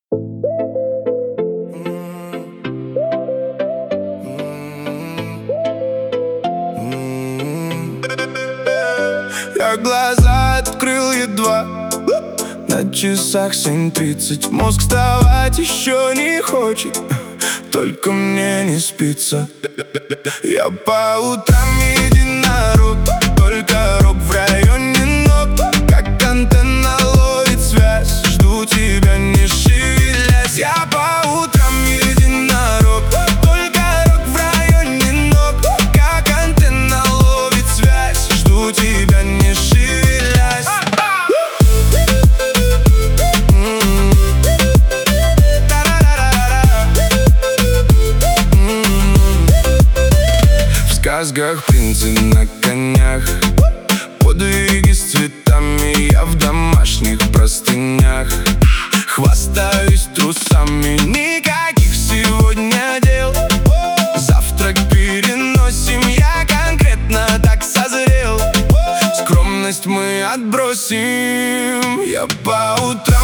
Я глаза открыл едва, на часах 7:30. Мозг вставать еще не хочет, только мне не спится. Я по утрам единорог, только рок в районе ног. Как антенна ловит связь, жду тебя не шевелясь. Я по утрам единорог, только рок в районе ног. Как антенна ловит связь, жду тебя не шевелясь. В сказках принцы на конях, подвиги с цветами, я в домашних простынях. Хвастаюсь трусами, никаких сегодня дел. Завтрак переносим, я конкретно так созрел. Скромность мы отбросим, я по утрам